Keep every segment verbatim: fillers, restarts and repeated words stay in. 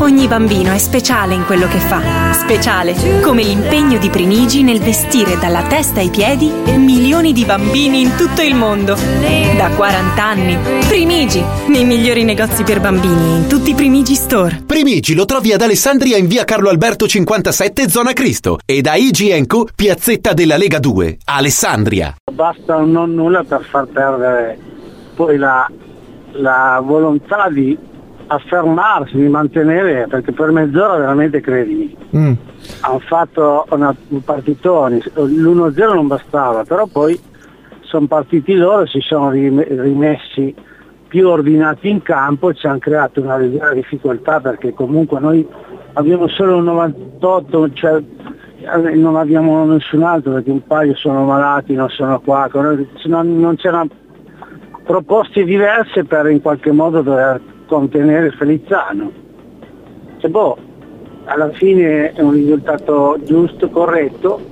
Ogni bambino è speciale in quello che fa. Speciale come l'impegno di Primigi nel vestire dalla testa ai piedi milioni di bambini in tutto il mondo. Da quaranta anni. Primigi, nei migliori negozi per bambini e in tutti i Primigi Store. Primigi lo trovi ad Alessandria in via Carlo Alberto cinquantasette, zona Cristo, e da I G and Co, piazzetta della Lega due, Alessandria. Basta un non nulla per far perdere poi la, la volontà di affermarsi, di mantenere, perché per mezz'ora veramente credimi. Mm. Hanno fatto una, un partitone, l'uno a zero non bastava, però poi sono partiti loro, si sono rimessi più ordinati in campo, ci hanno creato una leggera difficoltà perché comunque noi abbiamo solo un novantotto, cioè non abbiamo nessun altro perché un paio sono malati, non sono qua, non, non c'erano proposte diverse per in qualche modo dover contenere Felizzano. Cioè, boh, alla fine è un risultato giusto, corretto,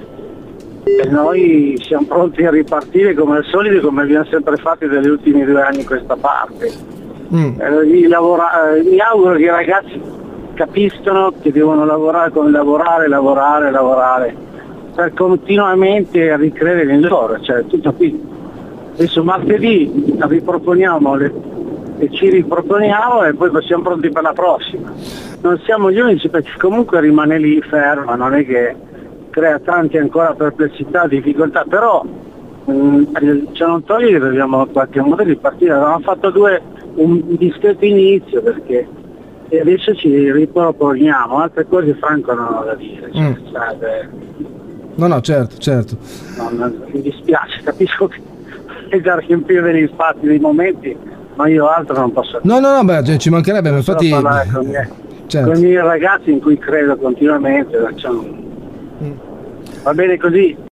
e noi siamo pronti a ripartire come al solito, come abbiamo sempre fatto negli ultimi due anni a questa parte. Mm. Eh, lavora, eh, mi auguro che i ragazzi capiscano che devono lavorare come lavorare, lavorare, lavorare, per continuamente ricredere in loro, cioè tutto qui. Adesso martedì riproponiamo le, e ci riproponiamo e poi siamo pronti per la prossima. Non siamo gli unici perché comunque rimane lì ferma, non è che crea tante ancora perplessità, difficoltà, però mh, ce non toglie che dobbiamo in qualche modo ripartire. Avevamo fatto due un discreto inizio perché e adesso ci riproponiamo, altre cose Franco non ho da dire. Cioè, mm. cioè, no no certo certo non, non, mi dispiace, capisco che è da riempire degli spazi, dei momenti, ma io altro non posso dire. No no no beh, ci mancherebbe, ma infatti parlare con, mie, certo. con i miei ragazzi in cui credo continuamente, cioè, mm. va bene così.